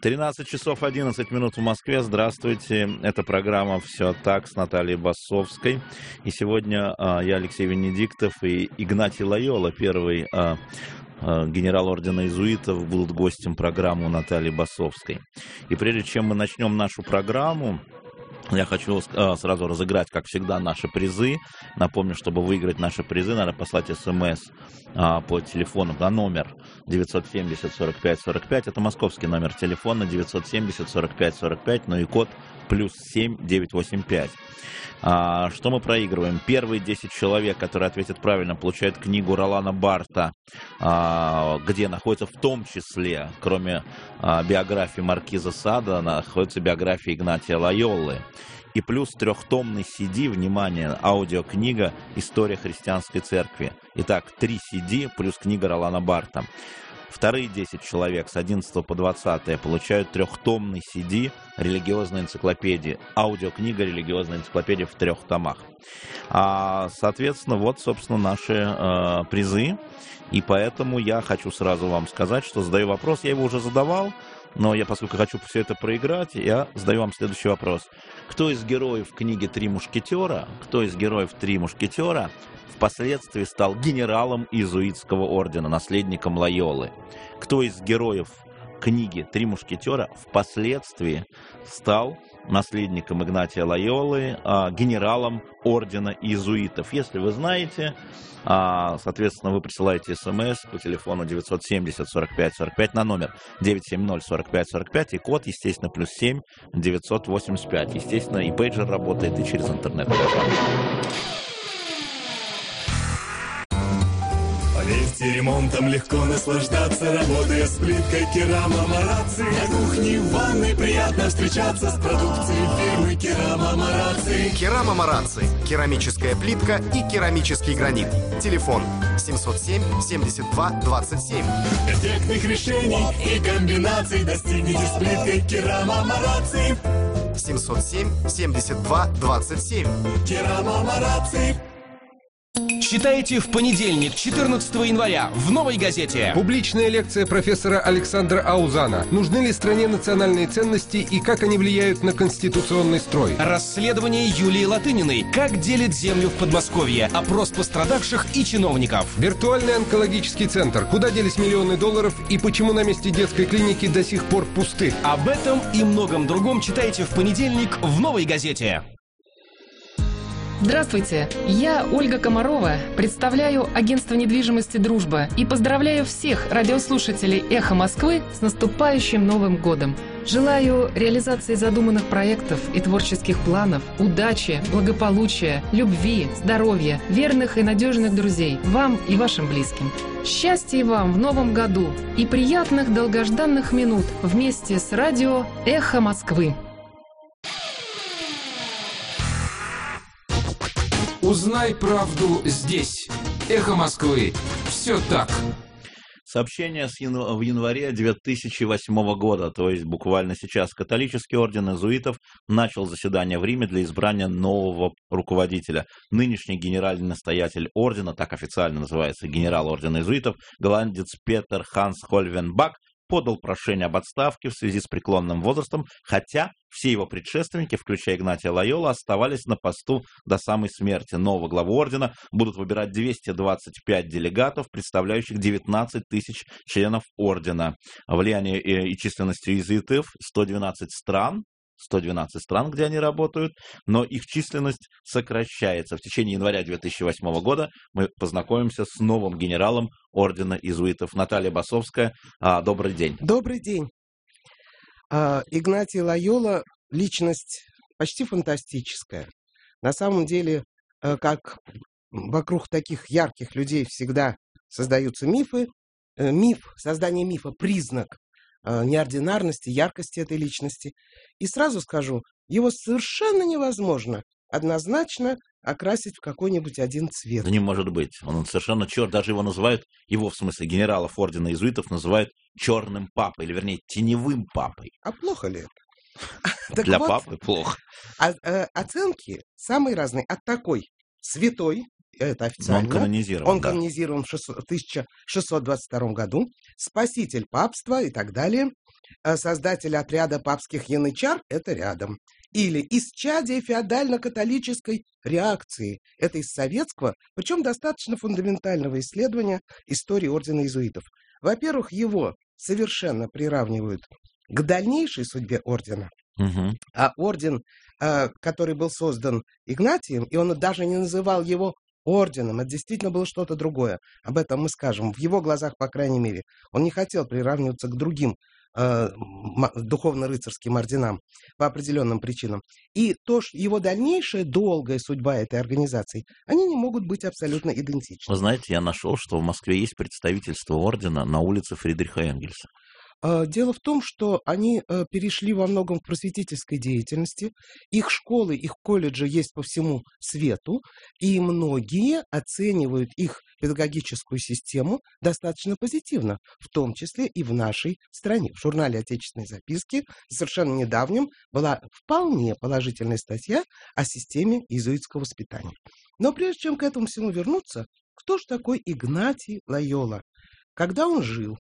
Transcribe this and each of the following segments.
13 часов 11 минут в Москве. Здравствуйте. Это программа «Все так» с Натальей Басовской. И сегодня я, Алексей Венедиктов, и Игнатий Лойола, первый генерал ордена иезуитов, будут гостем программы Натальи Басовской. И прежде чем мы начнем нашу программу, я хочу сразу разыграть, как всегда, наши призы. Напомню, чтобы выиграть наши призы, надо послать СМС по телефону на номер 970-45-45. Это московский номер телефона 970-45-45, ну и код +7 985. Что мы проигрываем? Первые 10 человек, которые ответят правильно, получают книгу Ролана Барта, где находится в том числе, кроме биографии Маркиза Сада, находится биография Игнатия Лойолы. И плюс трехтомный CD, внимание, аудиокнига «История христианской церкви». Итак, 3 CD плюс книга Ролана Барта. Вторые 10 человек с 11 по 20 получают трехтомный CD религиозной энциклопедии. Аудиокнига религиозной энциклопедии в 3 томах. Соответственно, вот, собственно, наши призы. И поэтому я хочу сразу вам сказать, что задаю вопрос. Я его уже задавал, но поскольку хочу все это проиграть, я задаю вам следующий вопрос. Кто из героев книги «Три мушкетера», впоследствии стал генералом иезуитского ордена, наследником Лойолы? Кто из героев книги «Три мушкетера» впоследствии стал наследником Игнатия Лойолы, генералом ордена иезуитов? Если вы знаете, соответственно, вы присылаете СМС по телефону 970-45-45 на номер 970-45-45 и код, естественно, +7 985. Естественно, и пейджер работает, и через интернет. Поверьте, ремонтом легко наслаждаться, работая с плиткой Керама Марацци. На кухне, в ванной приятно встречаться с продукцией фирмы Керама Марацци. Керама Марацци. Керамическая плитка и керамический гранит. Телефон 707-72-27. Эффектных решений и комбинаций достигните с плиткой Керама Марацци. 707-72-27. Керама Марацци. Читайте в понедельник, 14 января, в «Новой газете». Публичная лекция профессора Александра Аузана. Нужны ли стране национальные ценности и как они влияют на конституционный строй? Расследование Юлии Латыниной. Как делит землю в Подмосковье. Опрос пострадавших и чиновников. Виртуальный онкологический центр. Куда делись миллионы долларов и почему на месте детской клиники до сих пор пусты? Об этом и многом другом читайте в понедельник в «Новой газете». Здравствуйте, я Ольга Комарова, представляю агентство недвижимости «Дружба» и поздравляю всех радиослушателей «Эхо Москвы» с наступающим Новым годом. Желаю реализации задуманных проектов и творческих планов, удачи, благополучия, любви, здоровья, верных и надежных друзей, вам и вашим близким. Счастья вам в новом году и приятных долгожданных минут вместе с радио «Эхо Москвы». Узнай правду здесь. Эхо Москвы. Все так. Сообщение в январе 2008 года, то есть буквально сейчас. Католический орден иезуитов начал заседание в Риме для избрания нового руководителя. Нынешний генеральный настоятель ордена, так официально называется генерал ордена иезуитов, голландец Петер Ханс Хольвенбак, подал прошение об отставке в связи с преклонным возрастом, хотя все его предшественники, включая Игнатия Лойолу, оставались на посту до самой смерти. Нового главу ордена будут выбирать 225 делегатов, представляющих 19 тысяч членов ордена. Влияние и численность иезуитов 112 стран, где они работают, но их численность сокращается. В течение января 2008 года мы познакомимся с новым генералом ордена иезуитов. Наталья Басовская, добрый день. Добрый день. Игнатий Лойола – личность почти фантастическая. На самом деле, как вокруг таких ярких людей всегда создаются мифы, создание мифа – признак неординарности, яркости этой личности. И сразу скажу, его совершенно невозможно однозначно окрасить в какой-нибудь один цвет. Да не может быть. Он совершенно черт. Даже его называют, в смысле генералов ордена иезуитов называют черным папой, или вернее теневым папой. А плохо ли это? Для папы плохо. Оценки самые разные. От такой святой, это официально. Но он канонизирован, Он канонизирован в 1622 году. Спаситель папства и так далее. Создатель отряда папских янычар – это рядом. Или исчадие феодально-католической реакции. Это из советского, причем достаточно фундаментального исследования истории ордена иезуитов. Во-первых, его совершенно приравнивают к дальнейшей судьбе ордена. Угу. А орден, который был создан Игнатием, и он даже не называл его орденом, это действительно было что-то другое. Об этом мы скажем. В его глазах, по крайней мере, он не хотел приравниваться к другим духовно-рыцарским орденам по определенным причинам. И то, что его дальнейшая долгая судьба этой организации, они не могут быть абсолютно идентичны. Вы знаете, я нашел, что в Москве есть представительство ордена на улице Фридриха Энгельса. Дело в том, что они перешли во многом к просветительской деятельности. Их школы, их колледжи есть по всему свету, и многие оценивают их педагогическую систему достаточно позитивно, в том числе и в нашей стране. В журнале «Отечественные записки» совершенно недавнем была вполне положительная статья о системе иезуитского воспитания. Но прежде чем к этому всему вернуться, кто же такой Игнатий Лойола? Когда он жил?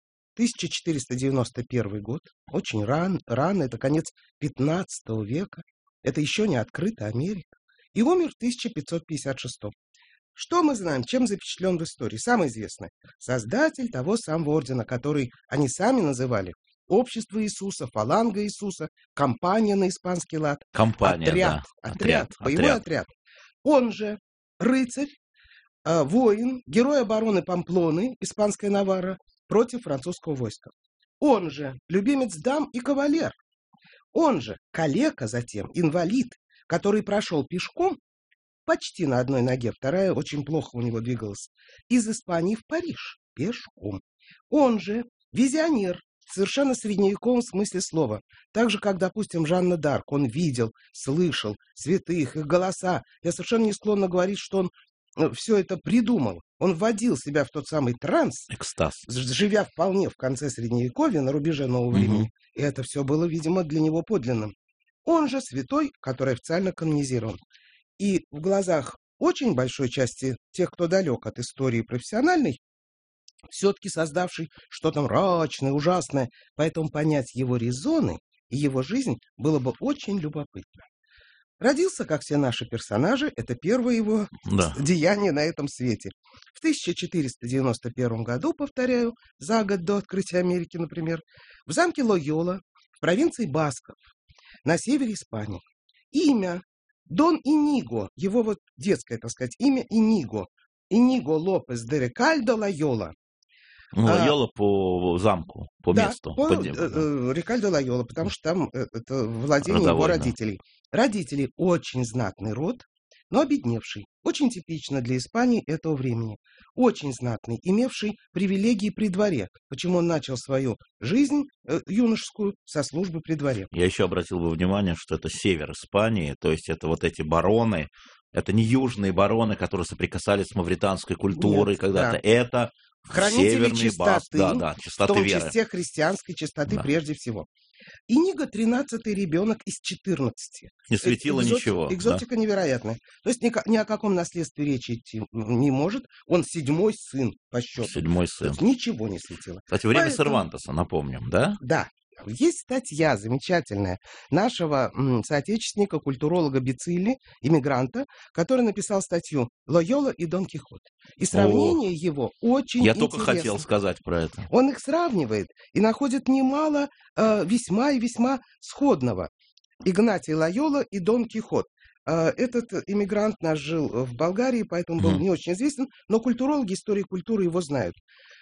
1491 год, очень рано, это конец 15 века, это еще не открытая Америка, и умер в 1556. Что мы знаем, чем запечатлен в истории? Самое известное. Создатель того самого ордена, который они сами называли Общество Иисуса, Фаланга Иисуса, компания на испанский лад. Компания, отряд, боевой отряд. Он же рыцарь, воин, герой обороны Памплоны, испанская Наварра, против французского войска. Он же любимец дам и кавалер. Он же калека затем, инвалид, который прошел пешком, почти на одной ноге, вторая очень плохо у него двигалась, из Испании в Париж пешком. Он же визионер, в совершенно средневековом смысле слова. Так же, как, допустим, Жанна д'Арк. Он видел, слышал святых, их голоса. Я совершенно не склонна говорить, что он все это придумал. Он вводил себя в тот самый транс, экстаз, живя вполне в конце Средневековья, на рубеже нового времени. И это все было, видимо, для него подлинным. Он же святой, который официально канонизирован. И в глазах очень большой части тех, кто далек от истории профессиональной, все-таки создавший что-то мрачное, ужасное, поэтому понять его резоны и его жизнь было бы очень любопытно. Родился, как все наши персонажи, это первое его деяние на этом свете. В 1491 году, повторяю, за год до открытия Америки, например, в замке Лойола, в провинции Басков, на севере Испании. Имя Дон Иниго, его вот детское, так сказать, имя Иниго Лопес де Рекальдо Лойола. Лойола по замку, по месту. Рикальдо Лойола, потому что там это владение его родителей. Родители очень знатный род, но обедневший. Очень типично для Испании этого времени. Очень знатный, имевший привилегии при дворе. Почему он начал свою жизнь юношескую со службы при дворе. Я еще обратил бы внимание, что это север Испании, то есть это вот эти бароны, это не южные бароны, которые соприкасались с мавританской культурой когда-то. Это хранители чистоты, чистоты в том веры. числе христианской чистоты прежде всего. Иниго 13-й ребенок из 14. Не светило ничего. Экзотика невероятная. То есть ни о каком наследстве речи идти не может. Он 7-й сын по счету. 7-й сын. Ничего не светило. Кстати, время Сервантеса, напомним, да? Да. Есть статья замечательная нашего соотечественника, культуролога Бицилли, иммигранта, который написал статью «Лойола и Дон Кихот». И сравнение его очень интересно. Я только хотел сказать про это. Он их сравнивает и находит немало весьма и весьма сходного. Игнатий Лойола и Дон Кихот. Этот иммигрант наш жил в Болгарии, поэтому был не очень известен, но культурологи, истории культуры его знают.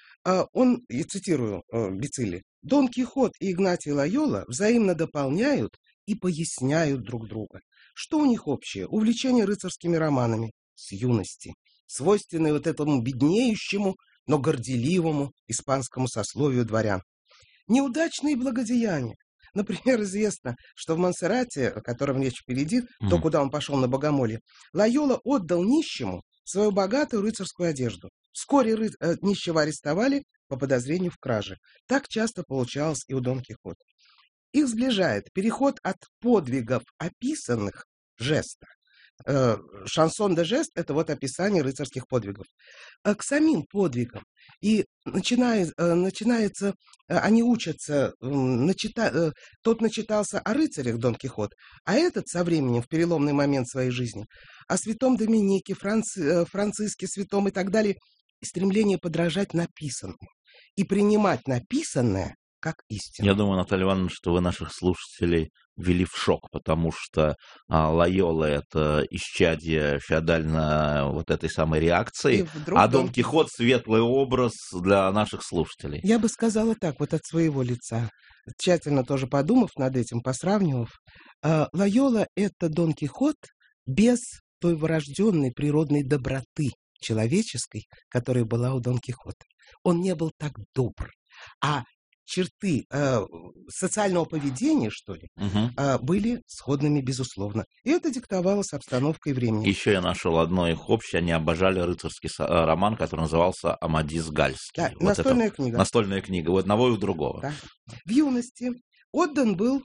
Он, и цитирую Бицилли, «Дон Кихот и Игнатий Лойола взаимно дополняют и поясняют друг друга. Что у них общее? Увлечение рыцарскими романами с юности, свойственное вот этому беднеющему, но горделивому испанскому сословию дворян. Неудачные благодеяния. Например, известно, что в Монсеррате, о котором речь впереди, то, куда он пошел на богомолье, Лойола отдал нищему свою богатую рыцарскую одежду. Вскоре нищего арестовали по подозрению в краже. Так часто получалось и у Дон Кихота. Их сближает переход от подвигов описанных жеста шансон де жест — это вот описание рыцарских подвигов. К самим подвигам. И начинается, они учатся, тот начитался о рыцарях Дон Кихот, а этот со временем, в переломный момент своей жизни, о святом Доминике, Франциске святом и так далее, стремление подражать написанному и принимать написанное как истину. Я думаю, Наталья Ивановна, что вы наших слушателей ввели в шок, потому что Лойола — это исчадие феодально вот этой самой реакции, а Дон Кихот — светлый образ для наших слушателей. Я бы сказала так, вот от своего лица, тщательно тоже подумав над этим, посравнивав, Лойола — это Дон Кихот без той врожденной природной доброты человеческой, которая была у Дон Кихота. Он не был так добр, а черты социального поведения, что ли, были сходными, безусловно. И это диктовалось обстановкой времени. Еще я нашел одно их общее. Они обожали рыцарский роман, который назывался «Амадис Гальский». Да, вот настольная книга. Настольная книга, у одного и у другого. Да. В юности отдан был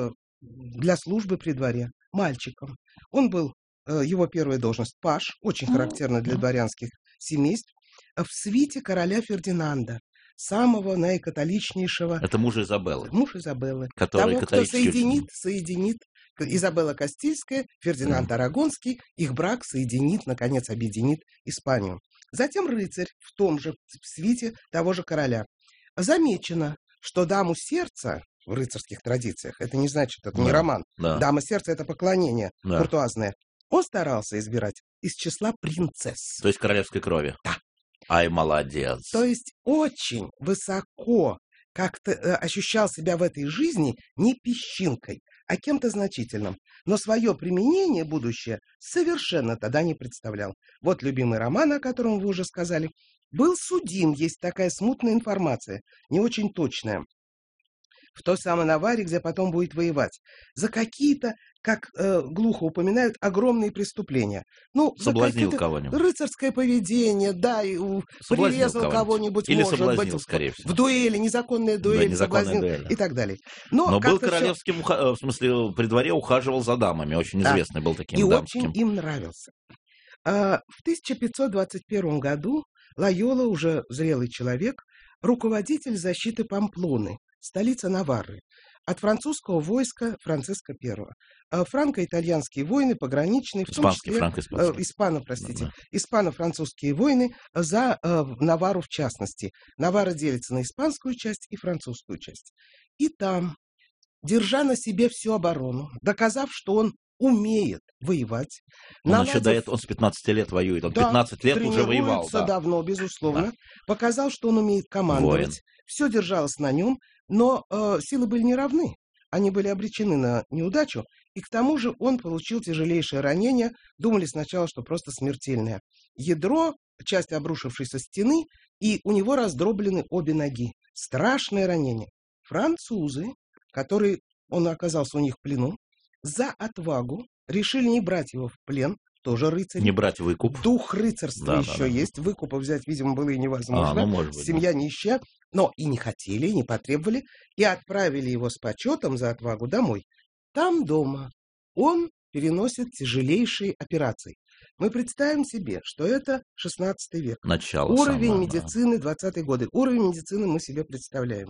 для службы при дворе мальчиком. Он был, его первая должность, паж, очень характерна для дворянских семейств, в свите короля Фердинанда, самого наикатоличнейшего. Это муж Изабеллы. Муж Изабеллы. Который того, кто соединит Изабелла Кастильская, Фердинанд Арагонский, их брак соединит, наконец, объединит Испанию. Затем рыцарь в том же свите того же короля. Замечено, что даму сердца в рыцарских традициях, это не значит, это не роман, дама сердца — это поклонение куртуазное, он старался избирать из числа принцесс. То есть королевской крови. Да. Ай, молодец. То есть очень высоко как-то ощущал себя в этой жизни не песчинкой, а кем-то значительным. Но свое применение будущее совершенно тогда не представлял. Вот любимый роман, о котором вы уже сказали, был судим, есть такая смутная информация, не очень точная, в той самой Наварре, где потом будет воевать, за какие-то, как глухо упоминают, огромные преступления. Ну, соблазнил кого-нибудь. Рыцарское поведение, да, и прирезал кого-нибудь, или может соблазнил, быть, скорее всего. в дуэли, незаконная дуэль, да, соблазнил дуэль. И так далее. Но был королевским, в смысле, при дворе ухаживал за дамами, очень известный был таким и дамским. Очень им нравился. В 1521 году Лойола, уже зрелый человек, руководитель защиты Памплоны, столица Наварры, от французского войска Франциска I. Франко-итальянские войны, пограничные, в том числе испано-французские войны за Наварру в частности. Наварра делится на испанскую часть и французскую часть. И там, держа на себе всю оборону, доказав, что он умеет воевать. Он еще до этого, он с 15 лет воюет, он 15 лет уже воевал. Да, давно, безусловно. Показал, что он умеет командовать. Воин. Все держалось на нем, но силы были не равны. Они были обречены на неудачу, и к тому же он получил тяжелейшее ранение. Думали сначала, что просто смертельное. Ядро, часть обрушившейся стены, и у него раздроблены обе ноги. Страшное ранение. Французы, которые, он оказался у них в плену, за отвагу решили не брать его в плен, тоже рыцарь. Не брать выкуп. Дух рыцарства еще есть. Выкупа взять, видимо, было и невозможно. Может быть, семья нищая. Но и не хотели, и не потребовали. И отправили его с почетом за отвагу домой. Там дома он переносит тяжелейшие операции. Мы представим себе, что это 16 век. Начало уровень медицины 20-е годы. Уровень медицины мы себе представляем.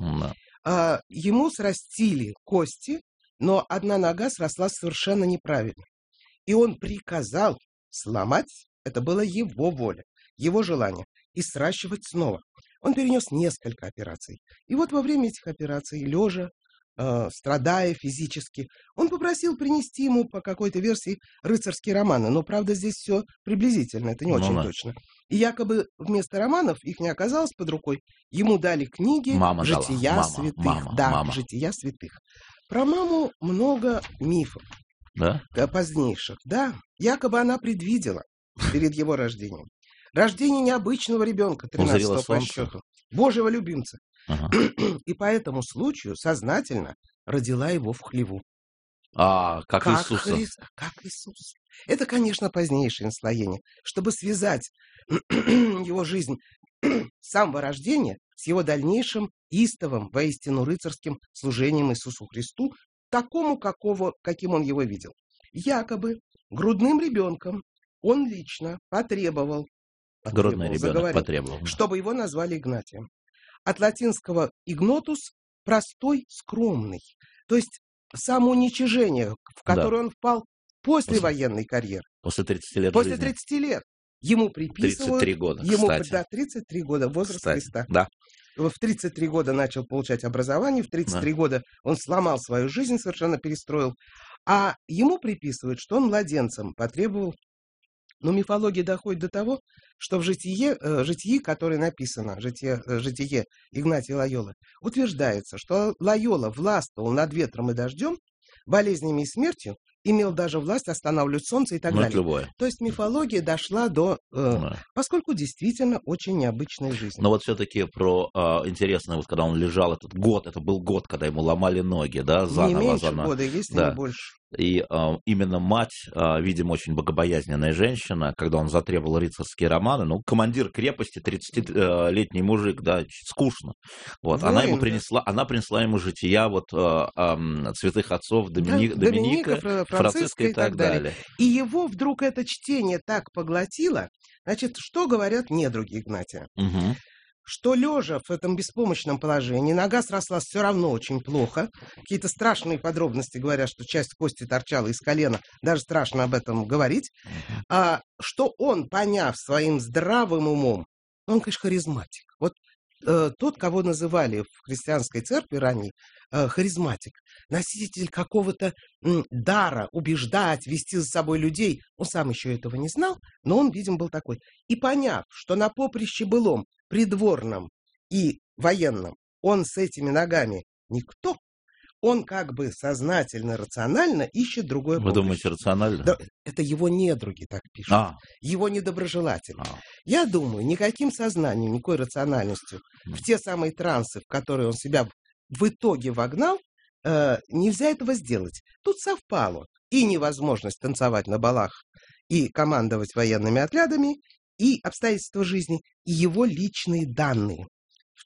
Ему срастили кости, но одна нога сросла совершенно неправильно. И он приказал сломать, это было его воля, его желание, и сращивать снова. Он перенес несколько операций. И вот во время этих операций, лежа, страдая физически, он попросил принести ему по какой-то версии рыцарские романы. Но, правда, здесь все приблизительно, это не очень точно. И якобы вместо романов, их не оказалось под рукой, ему дали книги «Жития святых». «Жития святых». Про маму много мифов. Да? Позднейших. Да, якобы она предвидела перед его рождением. Рождение необычного ребенка, 13-го по счету. Божьего любимца. И по этому случаю сознательно родила его в хлеву. Как Иисуса. Как Иисус. Это, конечно, позднейшее наслоение. Чтобы связать его жизнь с самого рождения с его дальнейшим истовым, воистину рыцарским служением Иисусу Христу, такому, каким он его видел. Якобы грудным ребенком он лично потребовал, Грудной ребенок заговорил, потребовал. чтобы его назвали Игнатием. От латинского «игнотус» – простой, скромный. То есть самоуничижение, в которое он впал после военной карьеры. После 30 лет После жизни. 30 лет. Ему приписывают... 33 года, ему, кстати. Да, 33 года, возраст Кстати, Христа. да. В 33 года начал получать образование, в 33 года он сломал свою жизнь, совершенно перестроил. А ему приписывают, что он младенцем потребовал. Но мифология доходит до того, что в житии, которое написано, житие Игнатия Лойолы, утверждается, что Лойола властвовал над ветром и дождем, болезнями и смертью, имел даже власть останавливать солнце и так далее. Любое. То есть мифология дошла до... Поскольку действительно очень необычная жизнь. Но вот все-таки про интересно, вот когда он лежал этот год, это был год, когда ему ломали ноги, да, заново. Не меньше года, если не больше. И именно мать, видимо, очень богобоязненная женщина, когда он затребовал рыцарские романы, ну, командир крепости, 30-летний мужик, да, скучно. Вот, она принесла ему жития вот святых отцов Доминика, Франциска и так далее. И его вдруг это чтение так поглотило. Значит, что говорят недруги Игнатия? Угу. Что лежа в этом беспомощном положении, нога срослась все равно очень плохо. Какие-то страшные подробности говорят, что часть кости торчала из колена. Даже страшно об этом говорить. Что он, поняв своим здравым умом, он, конечно, харизматик. Вот тот, кого называли в христианской церкви ранней харизматик, носитель какого-то дара убеждать, вести за собой людей. Он сам еще этого не знал, но он, видимо, был такой. И поняв, что на поприще былом, придворном и военном он с этими ногами никто, он как бы сознательно, рационально ищет другое поприще. Вы думаете, рационально? Да, это его недруги так пишут. Его недоброжелатели. Я думаю, никаким сознанием, никакой рациональностью в те самые трансы, в которые он себя в итоге вогнал, нельзя этого сделать. Тут совпало и невозможность танцевать на балах, и командовать военными отрядами, и обстоятельства жизни, и его личные данные. В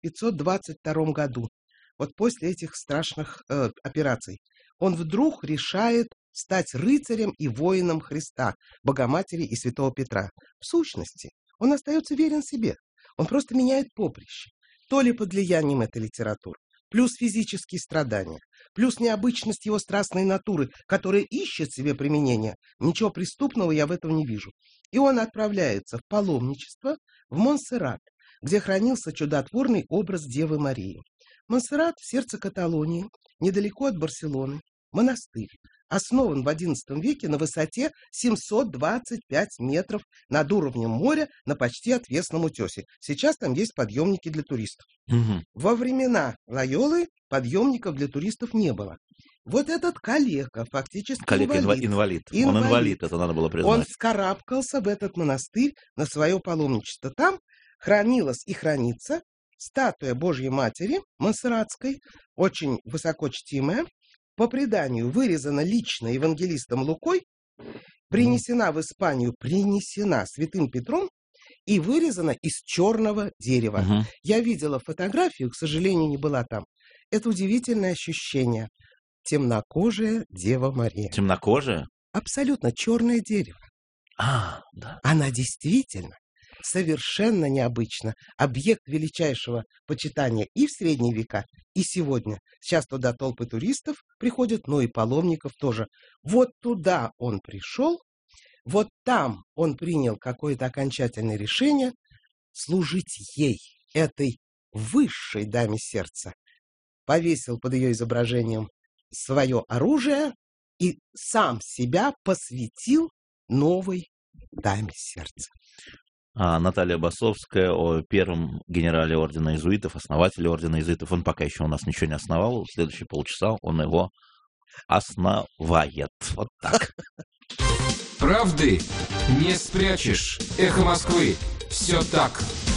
1522 году, вот после этих страшных операций, он вдруг решает стать рыцарем и воином Христа, Богоматери и Святого Петра. В сущности, он остается верен себе. Он просто меняет поприще. То ли под влиянием этой литературы, плюс физические страдания, плюс необычность его страстной натуры, которая ищет себе применения. Ничего преступного я в этом не вижу. И он отправляется в паломничество в Монсеррат, где хранился чудотворный образ Девы Марии. Монсеррат в сердце Каталонии, недалеко от Барселоны, монастырь, основан в XI веке на высоте 725 метров над уровнем моря на почти отвесном утесе. Сейчас там есть подъемники для туристов. Угу. Во времена Лойолы подъемников для туристов не было. Вот этот калека, фактически инвалид. Он инвалид, это надо было признать. Он вскарабкался в этот монастырь на свое паломничество. Там хранилась и хранится статуя Божьей Матери Монсерратской, очень высоко чтимая, по преданию вырезана лично евангелистом Лукой, принесена в Испанию, святым Петром и вырезана из черного дерева. Угу. Я видела фотографию, к сожалению, не была там. Это удивительное ощущение. Темнокожая Дева Мария. Темнокожая? Абсолютно черное дерево. Да. Она действительно совершенно необычно. Объект величайшего почитания и в средние века, и сегодня. Сейчас туда толпы туристов приходят, но и паломников тоже. Вот туда он пришел, вот там он принял какое-то окончательное решение служить ей, этой высшей даме сердца. Повесил под ее изображением свое оружие и сам себя посвятил новой даме сердца. Наталья Басовская о первом генерале ордена иезуитов, основателе ордена иезуитов. Он пока еще у нас ничего не основал. В следующие полчаса он его основает. Вот так. Правды не спрячешь. Эхо Москвы. Все так.